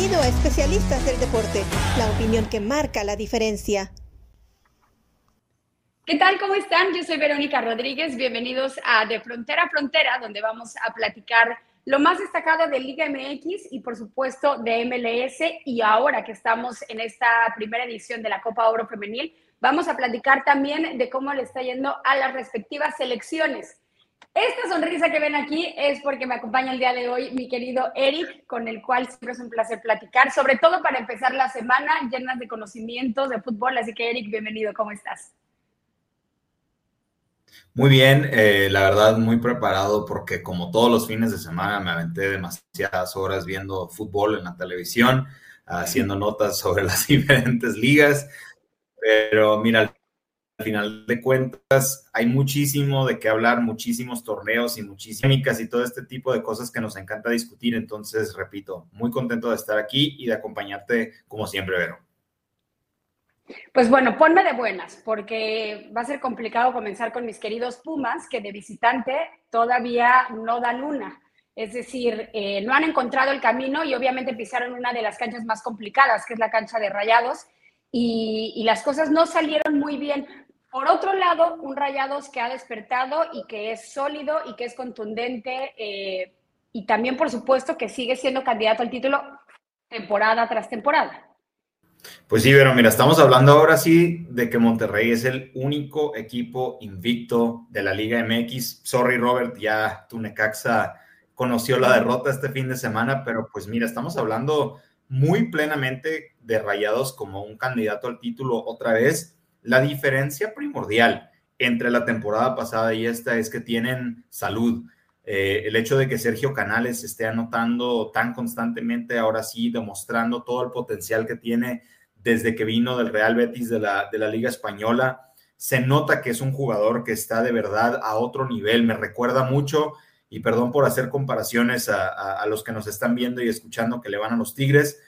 Bienvenido a Especialistas del Deporte, la opinión que marca la diferencia. ¿Qué tal? ¿Cómo están? Yo soy Verónica Rodríguez. Bienvenidos a De Frontera a Frontera, donde vamos a platicar lo más destacado de Liga MX y, por supuesto, de MLS. Y ahora que estamos en esta primera edición de la Copa Oro Femenil, vamos a platicar también de cómo le está yendo a las respectivas selecciones. Esta sonrisa que ven aquí es porque me acompaña el día de hoy mi querido Eric, con el cual siempre es un placer platicar, sobre todo para empezar la semana llenas de conocimientos de fútbol. Así que, Eric, bienvenido. ¿Cómo estás? Muy bien, la verdad muy preparado porque como todos los fines de semana me aventé demasiadas horas viendo fútbol en la televisión, haciendo notas sobre las diferentes ligas, pero mira, al final de cuentas hay muchísimo de qué hablar, muchísimos torneos y muchísimas y todo este tipo de cosas que nos encanta discutir. Entonces, repito, muy contento de estar aquí y de acompañarte como siempre, Vero. Pues bueno, ponme de buenas, porque va a ser complicado comenzar con mis queridos Pumas, que de visitante todavía no dan una. Es decir, no han encontrado el camino y obviamente pisaron una de las canchas más complicadas, que es la cancha de Rayados, y las cosas no salieron muy bien. Por otro lado, un Rayados que ha despertado y que es sólido y que es contundente, y también, por supuesto, que sigue siendo candidato al título temporada tras temporada. Pues sí, pero mira, estamos hablando ahora sí de que Monterrey es el único equipo invicto de la Liga MX. Sorry, Robert, ya tu Necaxa conoció la derrota este fin de semana, pero pues mira, estamos hablando muy plenamente de Rayados como un candidato al título otra vez. La diferencia primordial entre la temporada pasada y esta es que tienen salud. El hecho de que Sergio Canales esté anotando tan constantemente, ahora sí, demostrando todo el potencial que tiene desde que vino del Real Betis de la Liga Española, se nota que es un jugador que está de verdad a otro nivel. Me recuerda mucho, y perdón por hacer comparaciones a los que nos están viendo y escuchando que le van a los Tigres,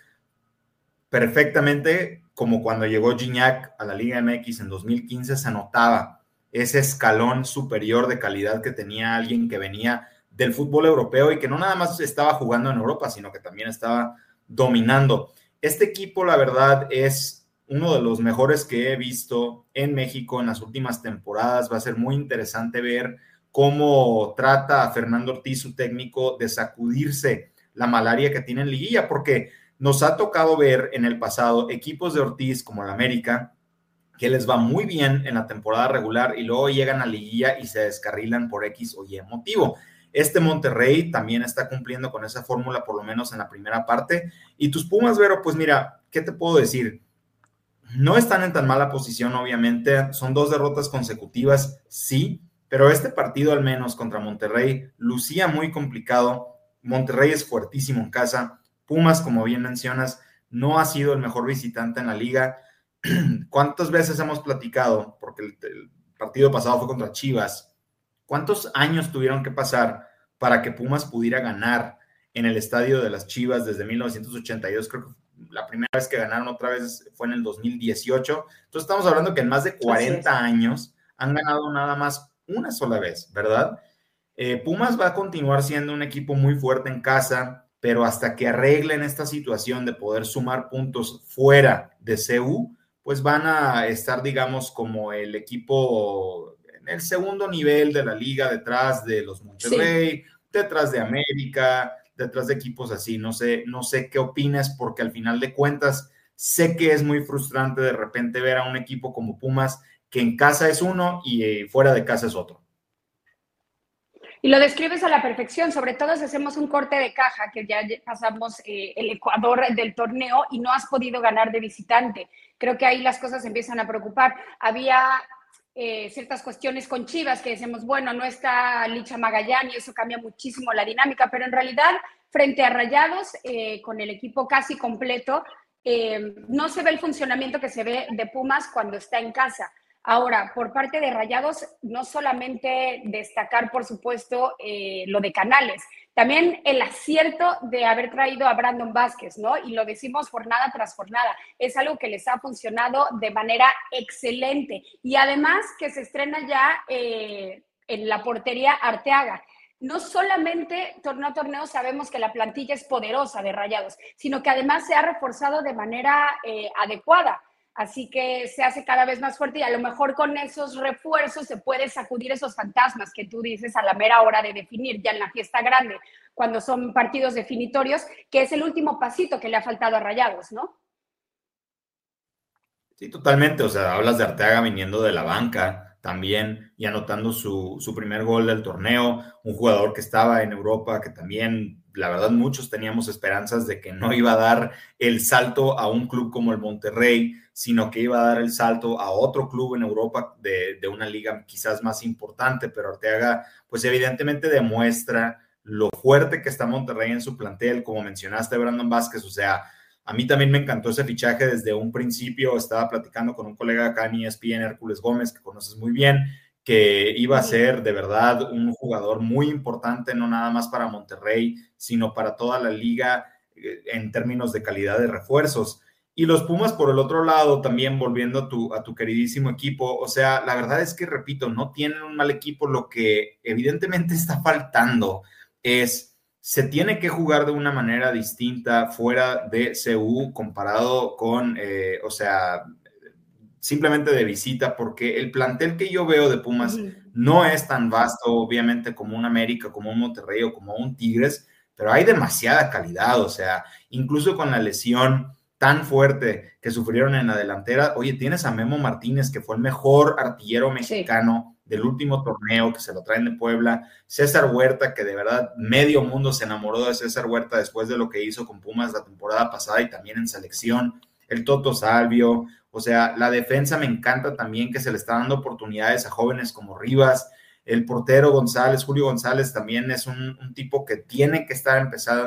perfectamente como cuando llegó Gignac a la Liga MX en 2015, se notaba ese escalón superior de calidad que tenía alguien que venía del fútbol europeo y que no nada más estaba jugando en Europa, sino que también estaba dominando. Este equipo, la verdad, es uno de los mejores que he visto en México en las últimas temporadas. Va a ser muy interesante ver cómo trata a Fernando Ortiz, su técnico, de sacudirse la malaria que tiene en liguilla, porque nos ha tocado ver en el pasado equipos de Ortiz como el América, que les va muy bien en la temporada regular y luego llegan a liguilla y se descarrilan por X o Y motivo. Este Monterrey también está cumpliendo con esa fórmula, por lo menos en la primera parte. Y tus Pumas, Vero, pues mira, ¿qué te puedo decir? No están en tan mala posición, obviamente. Son 2 derrotas consecutivas, sí, pero este partido al menos contra Monterrey lucía muy complicado. Monterrey es fuertísimo en casa. Pumas, como bien mencionas, no ha sido el mejor visitante en la liga. ¿Cuántas veces hemos platicado? Porque el partido pasado fue contra Chivas. ¿Cuántos años tuvieron que pasar para que Pumas pudiera ganar en el estadio de las Chivas desde 1982? Creo que la primera vez que ganaron otra vez fue en el 2018. Entonces estamos hablando que en más de 40 años han ganado nada más una sola vez, ¿verdad? Pumas va a continuar siendo un equipo muy fuerte en casa, pero hasta que arreglen esta situación de poder sumar puntos fuera de CU, pues van a estar, digamos, como el equipo en el segundo nivel de la liga, detrás de los Monterrey, detrás de América, detrás de equipos así. No sé qué opinas, porque al final de cuentas sé que es muy frustrante de repente ver a un equipo como Pumas que en casa es uno y fuera de casa es otro. Y lo describes a la perfección, sobre todo si hacemos un corte de caja, que ya pasamos el Ecuador del torneo y no has podido ganar de visitante. Creo que ahí las cosas empiezan a preocupar. Había ciertas cuestiones con Chivas que decimos, bueno, no está Licha Magallán y eso cambia muchísimo la dinámica, pero en realidad, frente a Rayados, con el equipo casi completo, no se ve el funcionamiento que se ve de Pumas cuando está en casa. Ahora, por parte de Rayados, no solamente destacar, por supuesto, lo de Canales, también el acierto de haber traído a Brandon Vázquez, ¿no? Y lo decimos jornada tras jornada. Es algo que les ha funcionado de manera excelente. Y además que se estrena ya en la portería Arteaga. no solamente torneo a torneo sabemos que la plantilla es poderosa de Rayados, sino que además se ha reforzado de manera adecuada. Así que se hace cada vez más fuerte y a lo mejor con esos refuerzos se puede sacudir esos fantasmas que tú dices a la mera hora de definir, ya en la fiesta grande, cuando son partidos definitorios, que es el último pasito que le ha faltado a Rayados, ¿no? Sí, totalmente. O sea, hablas de Arteaga viniendo de la banca también y anotando su primer gol del torneo. Un jugador que estaba en Europa, que también, la verdad, muchos teníamos esperanzas de que no iba a dar el salto a un club como el Monterrey, sino que iba a dar el salto a otro club en Europa de una liga quizás más importante. Pero Arteaga, pues evidentemente demuestra lo fuerte que está Monterrey en su plantel, como mencionaste, Brandon Vázquez. O sea, a mí también me encantó ese fichaje desde un principio. Estaba platicando con un colega acá en ESPN, Hércules Gómez, que conoces muy bien, que iba a ser de verdad un jugador muy importante, no nada más para Monterrey, sino para toda la liga en términos de calidad de refuerzos. Y los Pumas, por el otro lado, también volviendo a tu queridísimo equipo, o sea, la verdad es que, repito, no tienen un mal equipo. Lo que evidentemente está faltando es se tiene que jugar de una manera distinta fuera de CU comparado con, o sea, simplemente de visita, porque el plantel que yo veo de Pumas no es tan vasto, obviamente, como un América, como un Monterrey o como un Tigres, pero hay demasiada calidad. O sea, incluso con la lesión tan fuerte que sufrieron en la delantera, oye, tienes a Memo Martínez, que fue el mejor artillero mexicano del último torneo, que se lo traen de Puebla. César Huerta, que de verdad medio mundo se enamoró de César Huerta después de lo que hizo con Pumas la temporada pasada y también en selección. El Toto Salvio. O sea, la defensa me encanta también, que se le está dando oportunidades a jóvenes como Rivas. El portero González, Julio González, también es un tipo que tiene que estar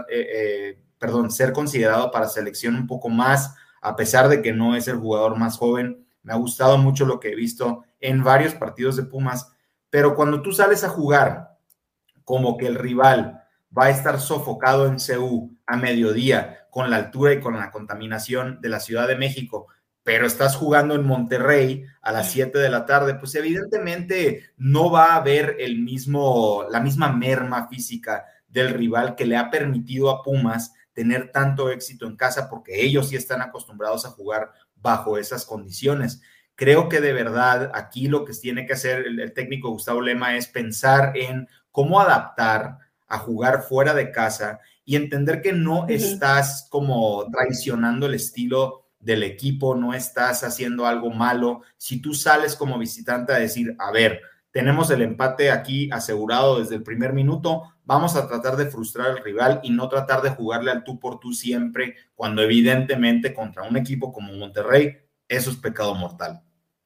ser considerado para selección un poco más, a pesar de que no es el jugador más joven. Me ha gustado mucho lo que he visto en varios partidos de Pumas, pero cuando tú sales a jugar como que el rival va a estar sofocado en CU a mediodía con la altura y con la contaminación de la Ciudad de México, pero estás jugando en Monterrey a las 7 de la tarde, pues evidentemente no va a haber la misma merma física del rival que le ha permitido a Pumas tener tanto éxito en casa, porque ellos sí están acostumbrados a jugar bajo esas condiciones. Creo que de verdad aquí lo que tiene que hacer el técnico Gustavo Lema es pensar en cómo adaptar a jugar fuera de casa y entender que no estás como traicionando el estilo del equipo, no estás haciendo algo malo. Si tú sales como visitante a decir, a ver, tenemos el empate aquí asegurado desde el primer minuto, vamos a tratar de frustrar al rival y no tratar de jugarle al tú por tú siempre, cuando evidentemente contra un equipo como Monterrey, eso es pecado mortal.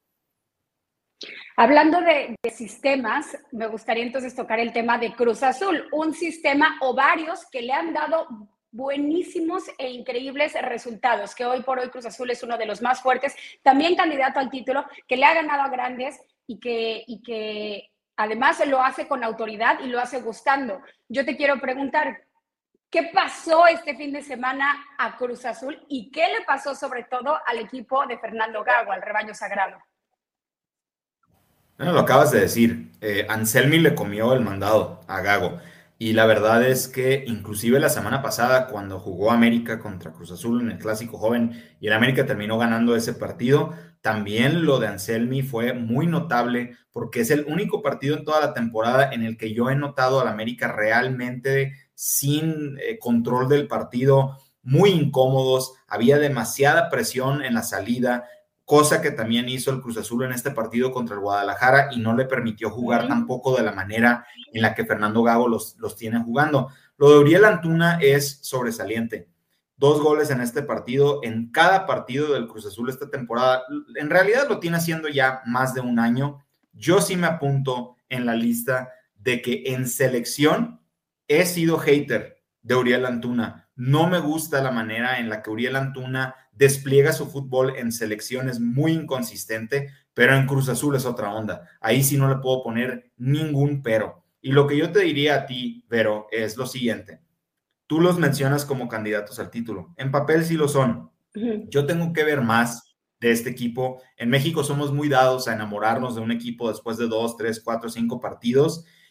Hablando de sistemas, me gustaría entonces tocar el tema de Cruz Azul, un sistema o varios que le han dado buenísimos e increíbles resultados, que hoy por hoy Cruz Azul es uno de los más fuertes, también candidato al título, que le ha ganado a grandes y que además lo hace con autoridad y lo hace gustando. Yo te quiero preguntar, ¿qué pasó este fin de semana a Cruz Azul y qué le pasó sobre todo al equipo de Fernando Gago, al rebaño sagrado? Bueno, lo acabas de decir, Anselmi le comió el mandado a Gago. Y la verdad es que inclusive la semana pasada, cuando jugó América contra Cruz Azul en el Clásico Joven y el América terminó ganando ese partido, también lo de Anselmi fue muy notable, porque es el único partido en toda la temporada en el que yo he notado al América realmente sin control del partido, muy incómodos, había demasiada presión en la salida, cosa que también hizo el Cruz Azul en este partido contra el Guadalajara y no le permitió jugar tampoco de la manera en la que Fernando Gago los tiene jugando. Lo de Uriel Antuna es sobresaliente. 2 goles en este partido, en cada partido del Cruz Azul esta temporada. En realidad lo tiene haciendo ya más de un año. Yo sí me apunto en la lista de que en selección he sido hater de Uriel Antuna. No me gusta la manera en la que Uriel Antuna despliega su fútbol en selecciones, muy inconsistente, pero en Cruz Azul es otra onda. Ahí sí no le puedo poner ningún pero. Y lo que yo te diría a ti, Vero, es lo siguiente. Tú los mencionas como candidatos al título. En papel sí lo son. Yo tengo que ver más de este equipo. En México somos muy dados a enamorarnos de un equipo después de 2, 3, 4, 5 partidos.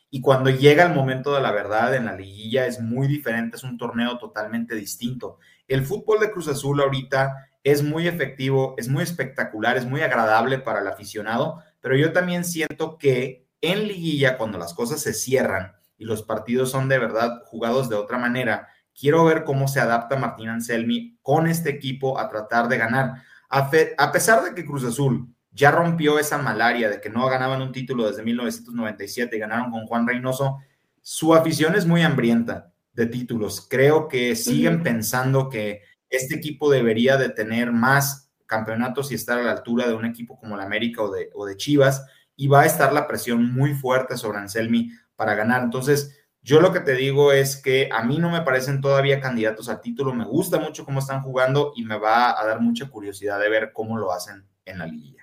y cuando llega el momento de la verdad en la liguilla es muy diferente, es un torneo totalmente distinto. El fútbol de Cruz Azul ahorita es muy efectivo, es muy espectacular, es muy agradable para el aficionado, pero yo también siento que en liguilla, cuando las cosas se cierran y los partidos son de verdad jugados de otra manera, quiero ver cómo se adapta Martín Anselmi con este equipo a tratar de ganar. A pesar de que Cruz Azul ya rompió esa malaria de que no ganaban un título desde 1997 y ganaron con Juan Reynoso, su afición es muy hambrienta de títulos. Creo que siguen pensando que este equipo debería de tener más campeonatos y estar a la altura de un equipo como el América o de Chivas, y va a estar la presión muy fuerte sobre Anselmi para ganar. Entonces, yo lo que te digo es que a mí no me parecen todavía candidatos al título, me gusta mucho cómo están jugando y me va a dar mucha curiosidad de ver cómo lo hacen en la liguilla.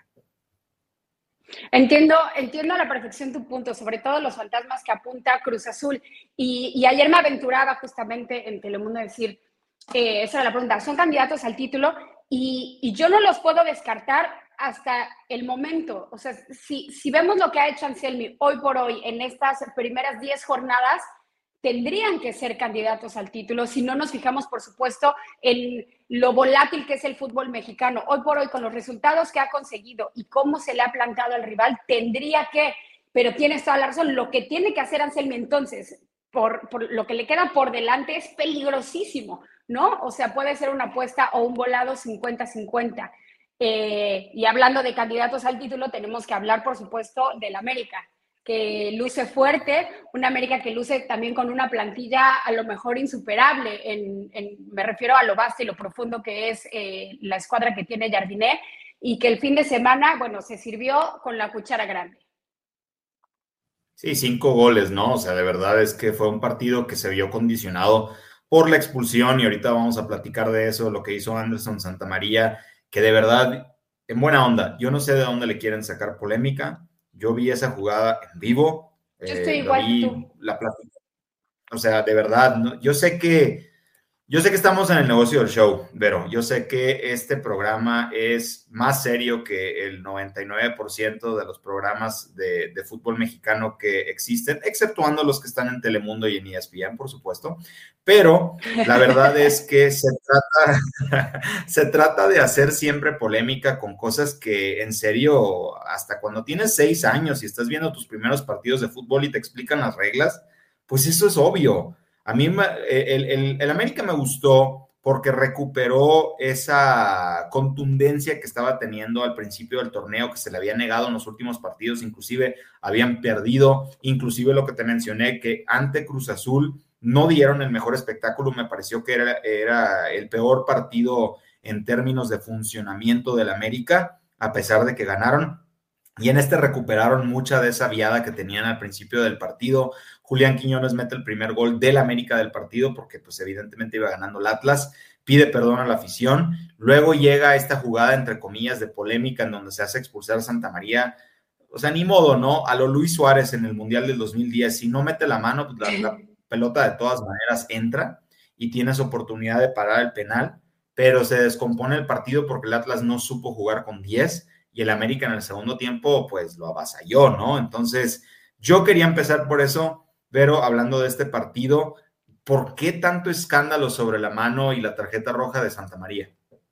Entiendo a la perfección tu punto, sobre todo los fantasmas que apunta Cruz Azul. Y ayer me aventuraba justamente en Telemundo a decir, esa era la pregunta, ¿son candidatos al título? Y yo no los puedo descartar hasta el momento. O sea, si vemos lo que ha hecho Anselmi hoy por hoy en estas primeras 10 jornadas, tendrían que ser candidatos al título si no nos fijamos, por supuesto, en lo volátil que es el fútbol mexicano. Hoy por hoy, con los resultados que ha conseguido y cómo se le ha plantado al rival, tendría que, pero tienes toda la razón, lo que tiene que hacer Anselmi entonces, por lo que le queda por delante, es peligrosísimo, ¿no? O sea, puede ser una apuesta o un volado 50-50. Y hablando de candidatos al título, tenemos que hablar, por supuesto, del América, que luce fuerte, una América que luce también con una plantilla a lo mejor insuperable, me refiero a lo vasto y lo profundo que es la escuadra que tiene Jardiné, y que el fin de semana, bueno, se sirvió con la cuchara grande. Sí, 5 goles, ¿no? O sea, de verdad es que fue un partido que se vio condicionado por la expulsión, y ahorita vamos a platicar de eso, lo que hizo Anderson Santamaría, que de verdad, en buena onda, yo no sé de dónde le quieren sacar polémica. Yo vi esa jugada en vivo, Yo estoy igual que tú. la plática. O sea, de verdad, ¿no? Yo sé que estamos en el negocio del show, pero yo sé que este programa es más serio que el 99% de los programas de fútbol mexicano que existen, exceptuando los que están en Telemundo y en ESPN, por supuesto. Pero la verdad es que se trata de hacer siempre polémica con cosas que, en serio, hasta cuando tienes 6 años y estás viendo tus primeros partidos de fútbol y te explican las reglas, pues eso es obvio. A mí el América me gustó porque recuperó esa contundencia que estaba teniendo al principio del torneo, que se le había negado en los últimos partidos, inclusive habían perdido, inclusive lo que te mencioné, que ante Cruz Azul no dieron el mejor espectáculo. Me pareció que era el peor partido en términos de funcionamiento del América, a pesar de que ganaron. Y en este recuperaron mucha de esa viada que tenían al principio del partido. Julián Quiñones mete el primer gol del América del partido porque pues evidentemente iba ganando el Atlas, pide perdón a la afición. Luego llega esta jugada, entre comillas, de polémica en donde se hace expulsar a Santamaría. O sea, ni modo, ¿no? A lo Luis Suárez en el Mundial del 2010, si no mete la mano, pues la pelota de todas maneras entra y tienes oportunidad de parar el penal, pero se descompone el partido porque el Atlas no supo jugar con 10 y el América en el segundo tiempo pues lo avasalló, ¿no? Entonces yo quería empezar por eso, pero hablando de este partido, ¿por qué tanto escándalo sobre la mano y la tarjeta roja de Santamaría?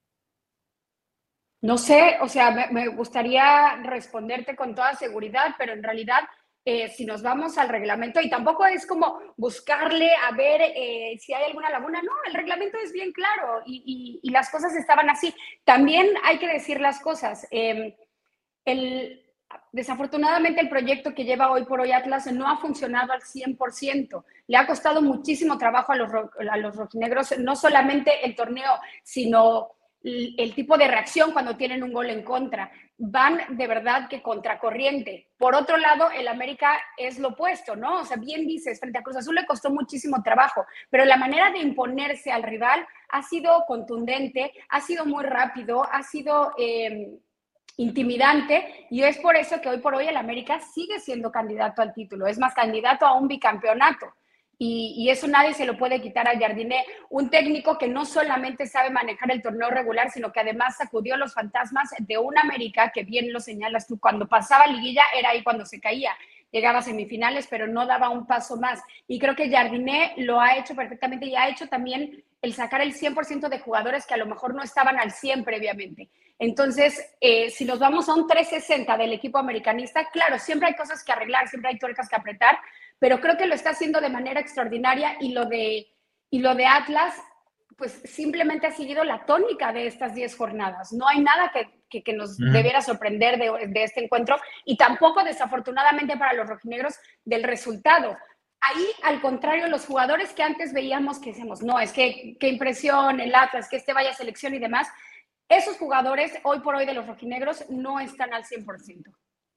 No sé, o sea, me gustaría responderte con toda seguridad, pero en realidad, si nos vamos al reglamento, y tampoco es como buscarle a ver si hay alguna laguna, no, el reglamento es bien claro y las cosas estaban así. También hay que decir las cosas. Desafortunadamente, el proyecto que lleva hoy por hoy Atlas no ha funcionado al 100%. Le ha costado muchísimo trabajo a los rojinegros, no solamente el torneo, sino el tipo de reacción cuando tienen un gol en contra. Van de verdad que contracorriente. Por otro lado, el América es lo opuesto, ¿no? O sea, bien dices, frente a Cruz Azul le costó muchísimo trabajo, pero la manera de imponerse al rival ha sido contundente, ha sido muy rápido, ha sido intimidante, y es por eso que hoy por hoy el América sigue siendo candidato al título, es más, candidato a un bicampeonato. Y eso nadie se lo puede quitar a Jardiné, un técnico que no solamente sabe manejar el torneo regular, sino que además sacudió los fantasmas de un América que, bien lo señalas tú, cuando pasaba liguilla era ahí cuando se caía. llegaba a semifinales, pero no daba un paso más. Y creo que Jardiné lo ha hecho perfectamente y ha hecho también el sacar el 100% de jugadores que a lo mejor no estaban al 100 previamente. Entonces, si nos vamos a un 360 del equipo americanista, claro, siempre hay cosas que arreglar, siempre hay tuercas que apretar, pero creo que lo está haciendo de manera extraordinaria y lo de Atlas, pues simplemente ha seguido la tónica de estas 10 jornadas. No hay nada que nos debiera sorprender de este encuentro y tampoco, desafortunadamente para los rojinegros, del resultado. Ahí, al contrario, los jugadores que antes veíamos que decíamos, no, es que qué impresión, el Atlas, que vaya a selección y demás, esos jugadores hoy por hoy de los rojinegros no están al 100%.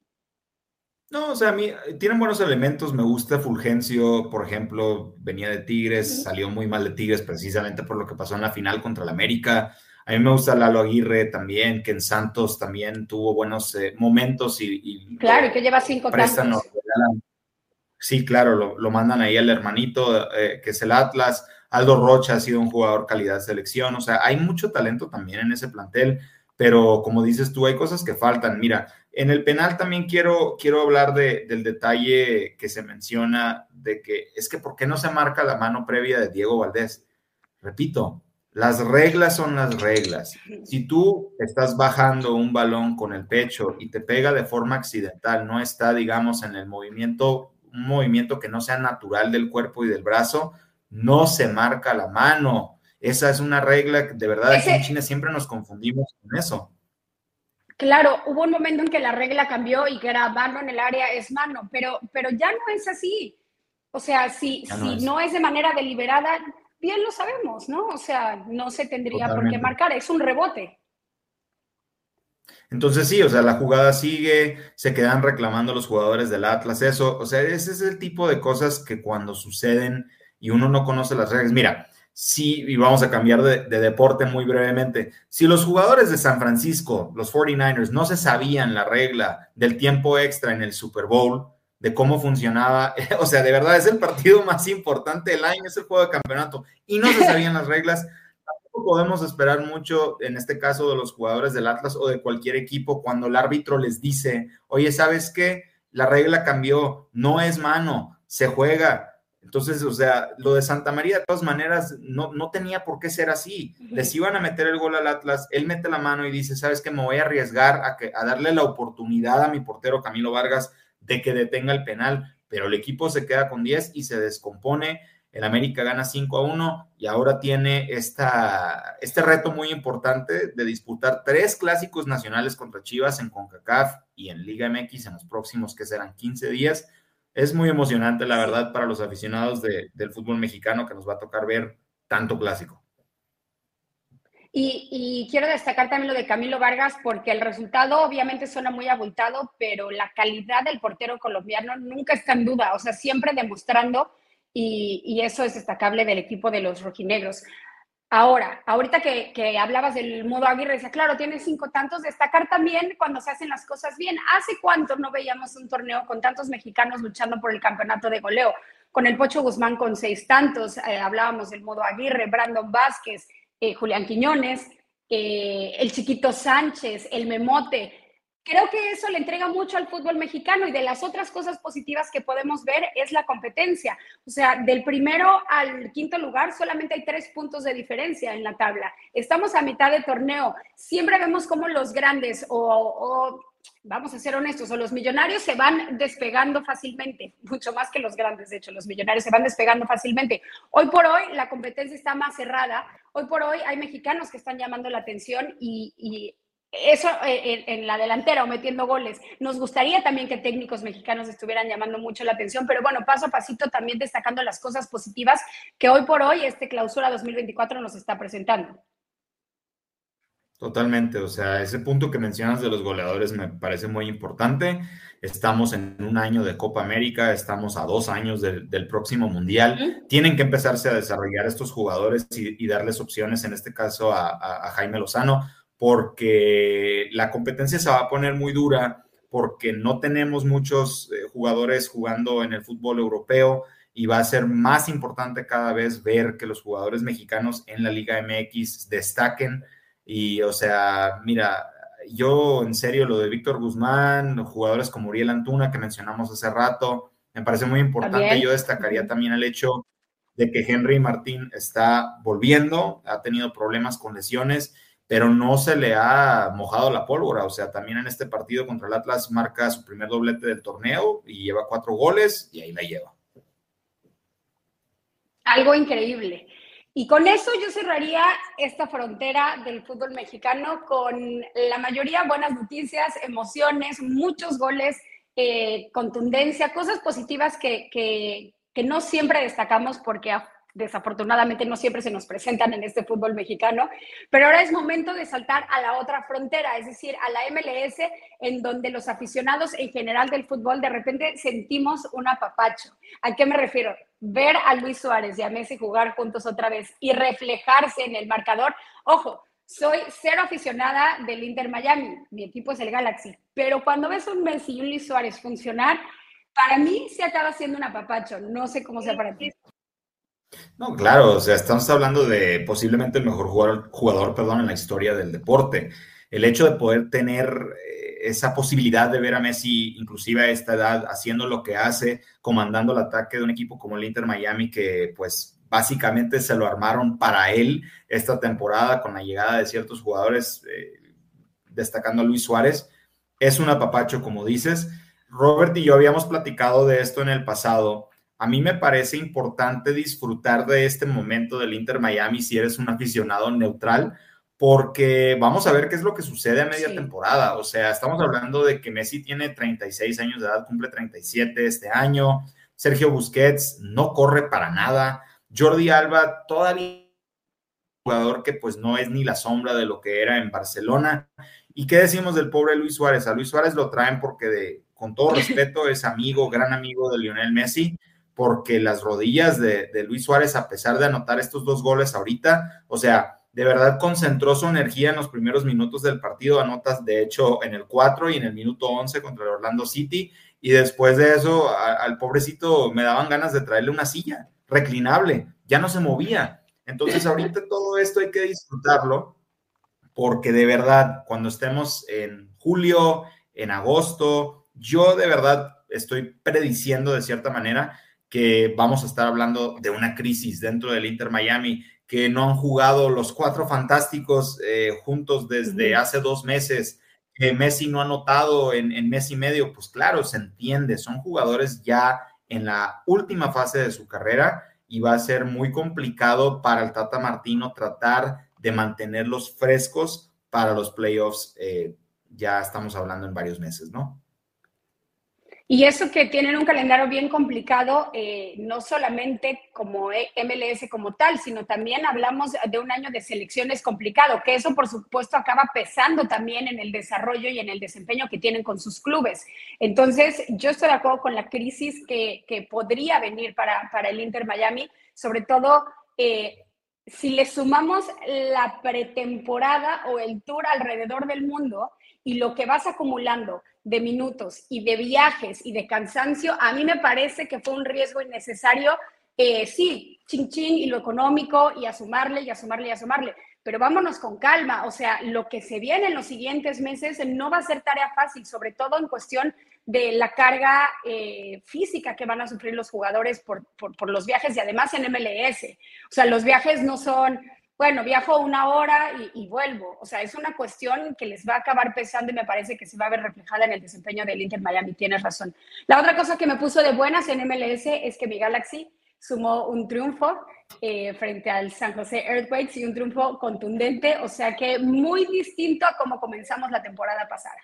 No, o sea, a mí tienen buenos elementos, me gusta Fulgencio, por ejemplo, venía de Tigres, salió muy mal de Tigres precisamente por lo que pasó en la final contra el América. A mí me gusta Lalo Aguirre también, que en Santos también tuvo buenos momentos y claro, y que lleva 5 tantos. Sí, claro, lo mandan ahí al hermanito, que es el Atlas. Aldo Rocha ha sido un jugador calidad selección, o sea, hay mucho talento también en ese plantel, pero como dices tú, hay cosas que faltan. Mira, en el penal también quiero hablar del detalle que se menciona de que es que ¿por qué no se marca la mano previa de Diego Valdés? Repito, las reglas son las reglas. Si tú estás bajando un balón con el pecho y te pega de forma accidental, no está, digamos, en el movimiento, un movimiento que no sea natural del cuerpo y del brazo, no se marca la mano. Esa es una regla que de verdad aquí en China siempre nos confundimos con eso. Claro, hubo un momento en que la regla cambió y que era mano en el área es mano, pero ya no es así. O sea, si no es de manera deliberada, bien lo sabemos, ¿no? O sea, no se tendría por qué marcar, es un rebote. Entonces sí, o sea, la jugada sigue, se quedan reclamando los jugadores del Atlas, eso, o sea, ese es el tipo de cosas que cuando suceden y uno no conoce las reglas. Mira, sí, y vamos a cambiar de deporte muy brevemente. Si los jugadores de San Francisco, los 49ers, no se sabían la regla del tiempo extra en el Super Bowl, de cómo funcionaba, o sea, de verdad es el partido más importante del año, es el juego de campeonato, y no se sabían las reglas, tampoco podemos esperar mucho, en este caso de los jugadores del Atlas o de cualquier equipo, cuando el árbitro les dice, oye, ¿sabes qué? La regla cambió, no es mano, se juega. Entonces, o sea, lo de Santa María de todas maneras no tenía por qué ser así. Les iban a meter el gol al Atlas, él mete la mano y dice, ¿sabes qué? Me voy a arriesgar a darle la oportunidad a mi portero Camilo Vargas de que detenga el penal, pero el equipo se queda con 10 y se descompone. El América gana 5-1 y ahora tiene este reto muy importante de disputar 3 clásicos nacionales contra Chivas en CONCACAF y en Liga MX en los próximos, que serán 15 días. Es muy emocionante, la verdad, para los aficionados del fútbol mexicano que nos va a tocar ver tanto clásico. Y quiero destacar también lo de Camilo Vargas, porque el resultado obviamente suena muy abultado, pero la calidad del portero colombiano nunca está en duda, o sea, siempre demostrando, y eso es destacable del equipo de los rojinegros. Ahorita que hablabas del modo Aguirre, decía, claro, tiene 5 tantos, destacar también cuando se hacen las cosas bien. ¿Hace cuánto no veíamos un torneo con tantos mexicanos luchando por el campeonato de goleo? Con el Pocho Guzmán con 6 tantos, hablábamos del modo Aguirre, Brandon Vázquez, Julián Quiñones, el Chiquito Sánchez, el Memote. Creo que eso le entrega mucho al fútbol mexicano, y de las otras cosas positivas que podemos ver es la competencia. O sea, del primero al quinto lugar solamente hay 3 puntos de diferencia en la tabla. Estamos a mitad de torneo. Siempre vemos cómo los grandes o vamos a ser honestos, o los millonarios se van despegando fácilmente, mucho más que los grandes, de hecho, los millonarios se van despegando fácilmente. Hoy por hoy la competencia está más cerrada, hoy por hoy hay mexicanos que están llamando la atención y eso en la delantera o metiendo goles. Nos gustaría también que técnicos mexicanos estuvieran llamando mucho la atención, pero bueno, paso a pasito también destacando las cosas positivas que hoy por hoy clausura 2024 nos está presentando. Totalmente, o sea, ese punto que mencionas de los goleadores me parece muy importante. Estamos en un año de Copa América, estamos a 2 años del próximo Mundial. Tienen que empezarse a desarrollar estos jugadores y darles opciones, en este caso a Jaime Lozano, porque la competencia se va a poner muy dura, porque no tenemos muchos jugadores jugando en el fútbol europeo y va a ser más importante cada vez ver que los jugadores mexicanos en la Liga MX destaquen. Y, o sea, mira, yo en serio lo de Víctor Guzmán, jugadores como Uriel Antuna que mencionamos hace rato, me parece muy importante. También. Yo destacaría también el hecho de que Henry Martín está volviendo, ha tenido problemas con lesiones, pero no se le ha mojado la pólvora. O sea, también en este partido contra el Atlas marca su primer doblete del torneo y lleva 4 goles y ahí la lleva. Algo increíble. Y con eso yo cerraría esta frontera del fútbol mexicano con la mayoría buenas noticias, emociones, muchos goles, contundencia, cosas positivas que no siempre destacamos porque desafortunadamente no siempre se nos presentan en este fútbol mexicano, pero ahora es momento de saltar a la otra frontera, es decir, a la MLS, en donde los aficionados en general del fútbol de repente sentimos un apapacho. ¿A qué me refiero? Ver a Luis Suárez y a Messi jugar juntos otra vez y reflejarse en el marcador. Ojo, soy cero aficionada del Inter Miami, mi equipo es el Galaxy, pero cuando ves un Messi y un Luis Suárez funcionar, para mí se acaba siendo un apapacho, no sé cómo sea para ti. No, claro, o sea, estamos hablando de posiblemente el mejor jugador, en la historia del deporte. El hecho de poder tener esa posibilidad de ver a Messi, inclusive a esta edad, haciendo lo que hace, comandando el ataque de un equipo como el Inter Miami, que pues básicamente se lo armaron para él esta temporada con la llegada de ciertos jugadores, destacando a Luis Suárez, es un apapacho, como dices. Robert y yo habíamos platicado de esto en el pasado. A mí me parece importante disfrutar de este momento del Inter Miami si eres un aficionado neutral, porque vamos a ver qué es lo que sucede a media temporada. O sea, estamos hablando de que Messi tiene 36 años de edad, cumple 37 este año. Sergio Busquets no corre para nada. Jordi Alba todavía es un jugador que pues no es ni la sombra de lo que era en Barcelona. ¿Y qué decimos del pobre Luis Suárez? A Luis Suárez lo traen porque, con todo respeto, es amigo, gran amigo de Lionel Messi, porque las rodillas de Luis Suárez, a pesar de anotar estos 2 goles ahorita, o sea, de verdad concentró su energía en los primeros minutos del partido, anotas de hecho en el 4 y en el minuto 11 contra el Orlando City, y después de eso al pobrecito me daban ganas de traerle una silla reclinable, ya no se movía. Entonces ahorita todo esto hay que disfrutarlo, porque de verdad, cuando estemos en julio, en agosto, yo de verdad estoy prediciendo de cierta manera que vamos a estar hablando de una crisis dentro del Inter Miami, que no han jugado los 4 fantásticos juntos desde hace 2 meses, que Messi no ha anotado en mes y medio. Pues claro, se entiende, son jugadores ya en la última fase de su carrera y va a ser muy complicado para el Tata Martino tratar de mantenerlos frescos para los playoffs. Ya estamos hablando en varios meses, ¿no? Y eso que tienen un calendario bien complicado, no solamente como MLS como tal, sino también hablamos de un año de selecciones complicado, que eso por supuesto acaba pesando también en el desarrollo y en el desempeño que tienen con sus clubes. Entonces, yo estoy de acuerdo con la crisis que podría venir para el Inter Miami, sobre todo si le sumamos la pretemporada o el tour alrededor del mundo y lo que vas acumulando de minutos y de viajes y de cansancio, a mí me parece que fue un riesgo innecesario, sí, chin chin y lo económico y a sumarle, pero vámonos con calma. O sea, lo que se viene en los siguientes meses no va a ser tarea fácil, sobre todo en cuestión de la carga física que van a sufrir los jugadores por los viajes y además en MLS. O sea, los viajes no son, bueno, viajo 1 hora y vuelvo. O sea, es una cuestión que les va a acabar pesando y me parece que se va a ver reflejada en el desempeño del Inter Miami. Tienes razón. La otra cosa que me puso de buenas en MLS es que mi Galaxy sumó un triunfo frente al San José Earthquakes y un triunfo contundente. O sea que muy distinto a como comenzamos la temporada pasada.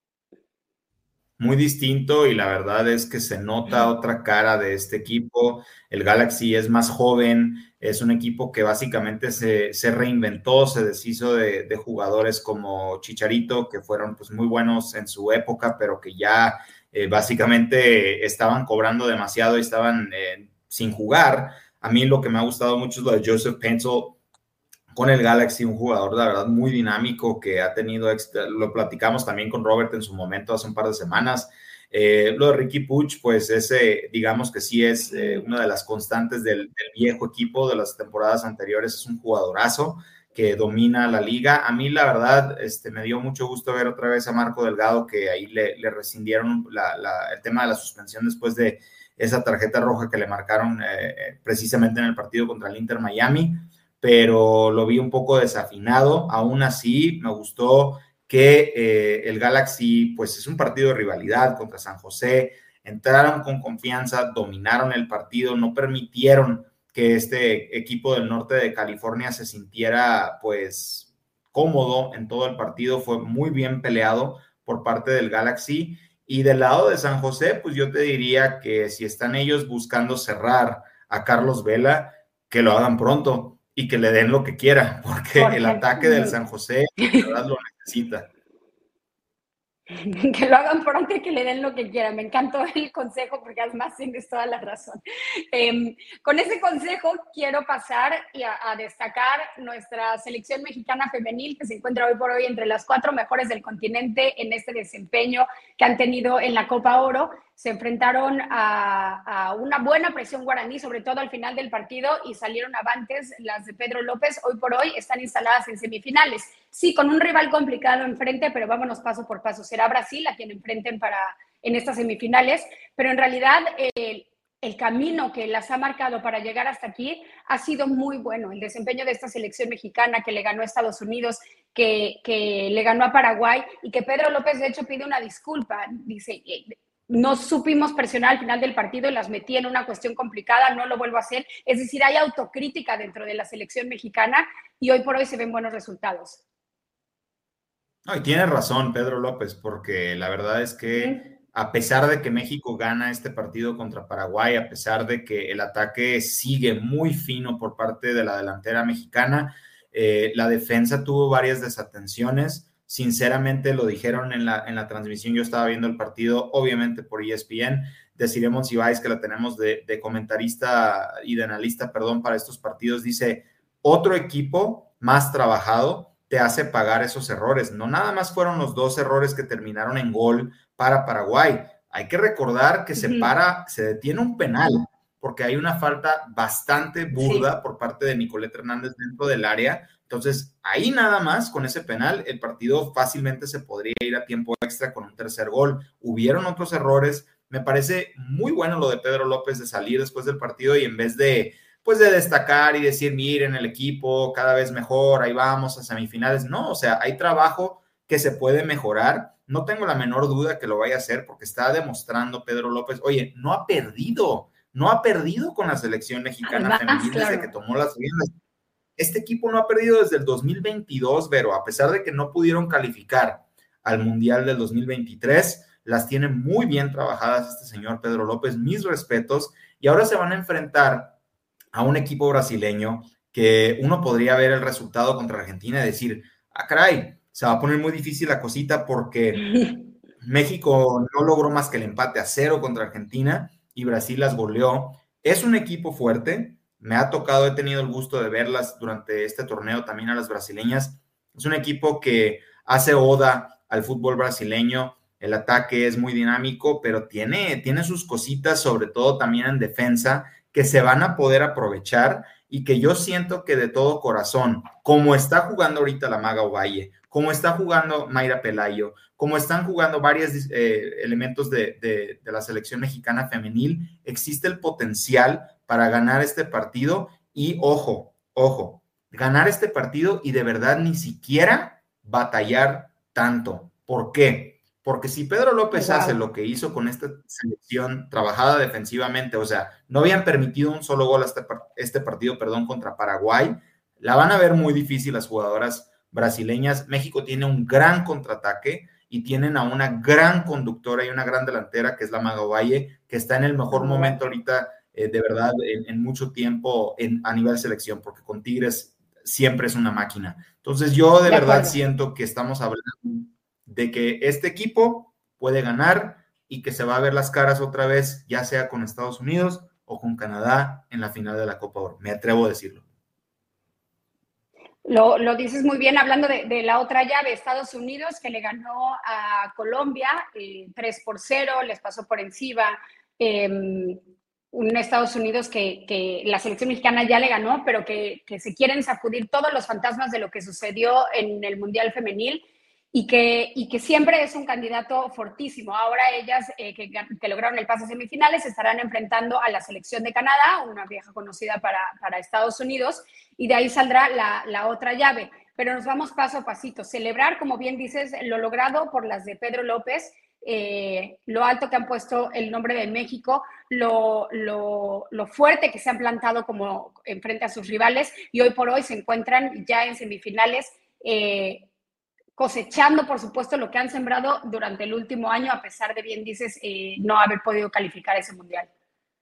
Muy distinto, y la verdad es que se nota otra cara de este equipo. El Galaxy es más joven, es un equipo que básicamente se reinventó, se deshizo de jugadores como Chicharito, que fueron pues muy buenos en su época, pero que ya básicamente estaban cobrando demasiado y estaban sin jugar. A mí lo que me ha gustado mucho es lo de Joseph Paintsil con el Galaxy, un jugador de verdad muy dinámico que ha tenido, lo platicamos también con Robert en su momento hace un par de semanas. Lo de Riqui Puig, pues ese, digamos que sí es una de las constantes del viejo equipo de las temporadas anteriores, es un jugadorazo que domina la liga. A mí, la verdad, me dio mucho gusto ver otra vez a Marco Delgado, que ahí le rescindieron el tema de la suspensión después de esa tarjeta roja que le marcaron precisamente en el partido contra el Inter Miami, pero lo vi un poco desafinado. Aún así, me gustó que el Galaxy, pues es un partido de rivalidad contra San José, entraron con confianza, dominaron el partido, no permitieron que este equipo del norte de California se sintiera pues cómodo en todo el partido. Fue muy bien peleado por parte del Galaxy, y del lado de San José, pues yo te diría que si están ellos buscando cerrar a Carlos Vela, que lo hagan pronto y que le den lo que quiera, porque el ataque del San José de verdad lo necesita. Que lo hagan pronto y que le den lo que quieran. Me encantó el consejo porque además tienes toda la razón. Con ese consejo quiero pasar a destacar nuestra selección mexicana femenil, que se encuentra hoy por hoy entre las 4 mejores del continente en este desempeño que han tenido en la Copa Oro. Se enfrentaron a una buena presión guaraní, sobre todo al final del partido, y salieron avantes las de Pedro López. Hoy por hoy están instaladas en semifinales. Sí, con un rival complicado enfrente, pero vámonos paso por paso. Será Brasil a quien enfrenten en estas semifinales, pero en realidad el camino que las ha marcado para llegar hasta aquí ha sido muy bueno. El desempeño de esta selección mexicana que le ganó a Estados Unidos, que le ganó a Paraguay, y que Pedro López de hecho pide una disculpa. Dice, no supimos presionar al final del partido y las metí en una cuestión complicada, no lo vuelvo a hacer. Es decir, hay autocrítica dentro de la selección mexicana y hoy por hoy se ven buenos resultados. No, y tiene razón Pedro López, porque la verdad es que a pesar de que México gana este partido contra Paraguay, a pesar de que el ataque sigue muy fino por parte de la delantera mexicana, la defensa tuvo varias desatenciones. Sinceramente lo dijeron en la transmisión, yo estaba viendo el partido, obviamente por ESPN, de Cire Monsiváis, que la tenemos de comentarista y de analista, perdón, para estos partidos, dice, otro equipo más trabajado te hace pagar esos errores. No nada más fueron los 2 errores que terminaron en gol para Paraguay. Hay que recordar que se detiene un penal, porque hay una falta bastante burda por parte de Nicoleta Hernández dentro del área. Entonces, ahí nada más, con ese penal, el partido fácilmente se podría ir a tiempo extra con un tercer gol. Hubieron otros errores. Me parece muy bueno lo de Pedro López de salir después del partido y en vez de destacar y decir, miren, el equipo cada vez mejor, ahí vamos a semifinales. No, o sea, hay trabajo que se puede mejorar. No tengo la menor duda que lo vaya a hacer porque está demostrando Pedro López, oye, no ha perdido con la selección mexicana femenil desde que tomó las riendas. Este equipo no ha perdido desde el 2022, Vero, a pesar de que no pudieron calificar al Mundial del 2023, las tiene muy bien trabajadas este señor Pedro López, mis respetos, y ahora se van a enfrentar a un equipo brasileño que uno podría ver el resultado contra Argentina y decir, caray, se va a poner muy difícil la cosita porque México no logró más que el empate a 0 contra Argentina y Brasil las goleó. Es un equipo fuerte, he tenido el gusto de verlas durante este torneo también a las brasileñas. Es un equipo que hace oda al fútbol brasileño, el ataque es muy dinámico, pero tiene sus cositas, sobre todo también en defensa, que se van a poder aprovechar y que yo siento que de todo corazón, como está jugando ahorita la Maga Ovalle, como está jugando Mayra Pelayo, como están jugando varios elementos de la selección mexicana femenil, existe el potencial para ganar este partido y ojo, ganar este partido y de verdad ni siquiera batallar tanto. ¿Por qué? Porque si Pedro López hace lo que hizo con esta selección trabajada defensivamente, o sea, no habían permitido un solo gol hasta este partido, contra Paraguay, la van a ver muy difícil las jugadoras brasileñas. México tiene un gran contraataque y tienen a una gran conductora y una gran delantera que es la Maga Ovalle, que está en el mejor momento ahorita, de verdad, en mucho tiempo a nivel selección, porque con Tigres siempre es una máquina. Entonces yo de verdad siento que estamos hablando de que este equipo puede ganar y que se va a ver las caras otra vez, ya sea con Estados Unidos o con Canadá en la final de la Copa Oro. Me atrevo a decirlo. Lo dices muy bien, hablando de la otra llave, Estados Unidos, que le ganó a Colombia 3-0, les pasó por encima. un Estados Unidos que la selección mexicana ya le ganó, pero que se quieren sacudir todos los fantasmas de lo que sucedió en el Mundial Femenil y que siempre es un candidato fortísimo. Ahora ellas que lograron el pase a semifinales se estarán enfrentando a la selección de Canadá, una vieja conocida para Estados Unidos, y de ahí saldrá la otra llave. Pero nos vamos paso a pasito. Celebrar, como bien dices, lo logrado por las de Pedro López, lo alto que han puesto el nombre de México, lo fuerte que se han plantado como en frente a sus rivales, y hoy por hoy se encuentran ya en semifinales, cosechando, por supuesto, lo que han sembrado durante el último año, a pesar de, bien dices, no haber podido calificar ese mundial.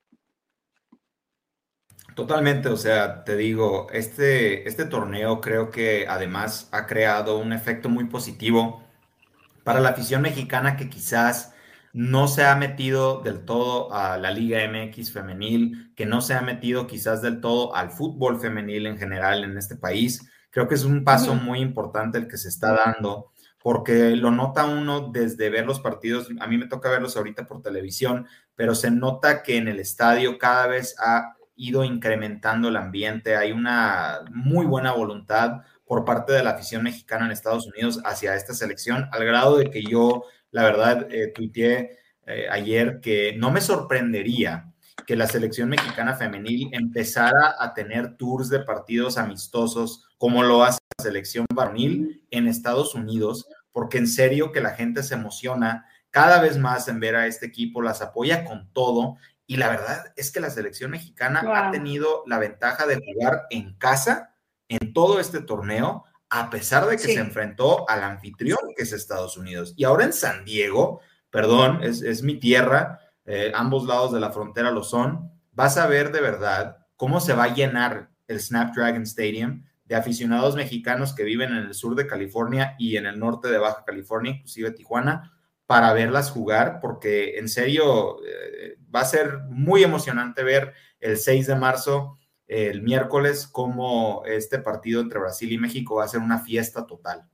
Totalmente, o sea, te digo, este torneo creo que además ha creado un efecto muy positivo para la afición mexicana que quizás no se ha metido del todo a la Liga MX femenil, que no se ha metido quizás del todo al fútbol femenil en general en este país. Creo que es un paso muy importante el que se está dando, porque lo nota uno desde ver los partidos. A mí me toca verlos ahorita por televisión, pero se nota que en el estadio cada vez ha ido incrementando el ambiente, hay una muy buena voluntad por parte de la afición mexicana en Estados Unidos hacia esta selección, al grado de que yo, la verdad, tuiteé ayer que no me sorprendería que la selección mexicana femenil empezara a tener tours de partidos amistosos como lo hace la selección varonil en Estados Unidos, porque en serio que la gente se emociona cada vez más en ver a este equipo, las apoya con todo. Y la verdad es que la selección mexicana ha tenido la ventaja de jugar en casa en todo este torneo, a pesar de que se enfrentó al anfitrión, que es Estados Unidos. Y ahora en San Diego, perdón, es mi tierra, ambos lados de la frontera lo son, vas a ver de verdad cómo se va a llenar el Snapdragon Stadium de aficionados mexicanos que viven en el sur de California y en el norte de Baja California, inclusive Tijuana, para verlas jugar, porque en serio va a ser muy emocionante ver el 6 de marzo, el miércoles, cómo este partido entre Brasil y México va a ser una fiesta total.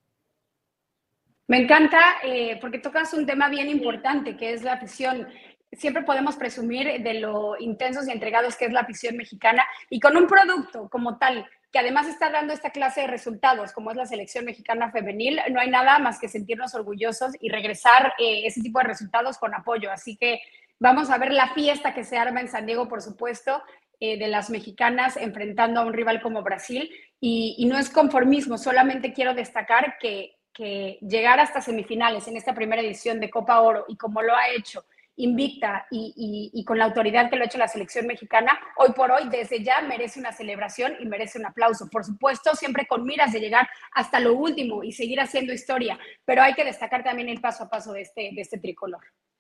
Me encanta porque tocas un tema bien importante, que es la afición. Siempre podemos presumir de lo intensos y entregados que es la afición mexicana, y con un producto como tal, que además está dando esta clase de resultados, como es la selección mexicana femenil, no hay nada más que sentirnos orgullosos y regresar ese tipo de resultados con apoyo. Así que vamos a ver la fiesta que se arma en San Diego, por supuesto, de las mexicanas enfrentando a un rival como Brasil. Y no es conformismo, solamente quiero destacar que llegar hasta semifinales en esta primera edición de Copa Oro, y como lo ha hecho invicta y con la autoridad que lo ha hecho la selección mexicana, hoy por hoy desde ya merece una celebración y merece un aplauso. Por supuesto, siempre con miras de llegar hasta lo último y seguir haciendo historia, pero hay que destacar también el paso a paso de este tricolor.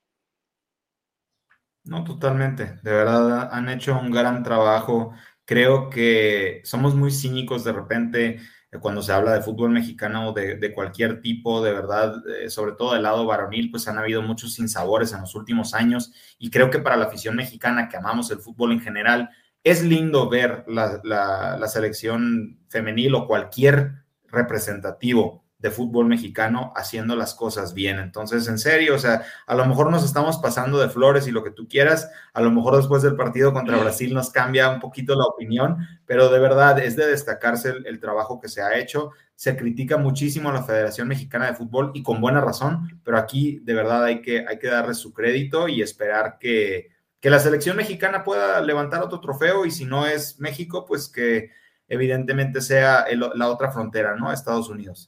No, totalmente. De verdad, han hecho un gran trabajo. Creo que somos muy cínicos de repente cuando se habla de fútbol mexicano o de cualquier tipo, de verdad, sobre todo del lado varonil, pues han habido muchos sinsabores en los últimos años, y creo que para la afición mexicana que amamos el fútbol en general, es lindo ver la selección femenil o cualquier representativo de fútbol mexicano haciendo las cosas bien. Entonces, en serio, o sea, a lo mejor nos estamos pasando de flores y lo que tú quieras, a lo mejor después del partido contra Brasil nos cambia un poquito la opinión, pero de verdad es de destacarse el trabajo que se ha hecho. Se critica muchísimo a la Federación Mexicana de Fútbol, y con buena razón, pero aquí de verdad hay que darle su crédito y esperar que la selección mexicana pueda levantar otro trofeo, y si no es México, pues que evidentemente sea la otra frontera, ¿no? Estados Unidos.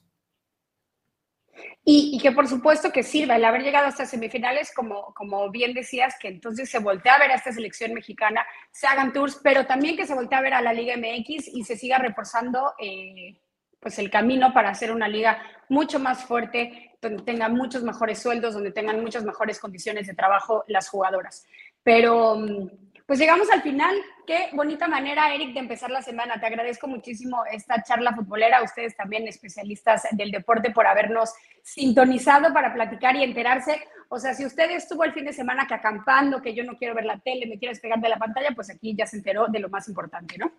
Y que por supuesto que sirva el haber llegado hasta semifinales, como bien decías, que entonces se voltea a ver a esta selección mexicana, se hagan tours, pero también que se voltea a ver a la Liga MX y se siga reforzando pues el camino para hacer una liga mucho más fuerte, donde tengan muchos mejores sueldos, donde tengan muchas mejores condiciones de trabajo las jugadoras. Pero pues llegamos al final. Qué bonita manera, Eric, de empezar la semana. Te agradezco muchísimo esta charla futbolera. Ustedes también, especialistas del deporte, por habernos sintonizado para platicar y enterarse. O sea, si usted estuvo el fin de semana que acampando, que yo no quiero ver la tele, me quiero despegar de la pantalla, pues aquí ya se enteró de lo más importante, ¿no?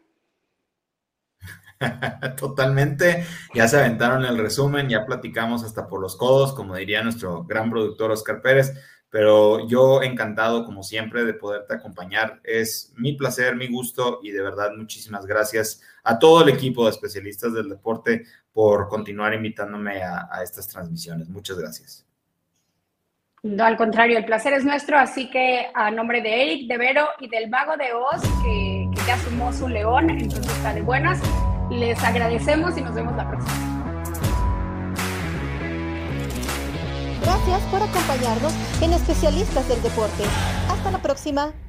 Totalmente, ya se aventaron el resumen, ya platicamos hasta por los codos, como diría nuestro gran productor Oscar Pérez, pero yo encantado, como siempre, de poderte acompañar. Es mi placer, mi gusto y de verdad muchísimas gracias a todo el equipo de especialistas del deporte por continuar invitándome a estas transmisiones. Muchas gracias. No, al contrario, el placer es nuestro, así que a nombre de Eric, de Vero y del Mago de Oz, que ya sumó su león, entonces está de buenas, les agradecemos y nos vemos la próxima. Gracias por acompañarnos en Especialistas del Deporte. Hasta la próxima.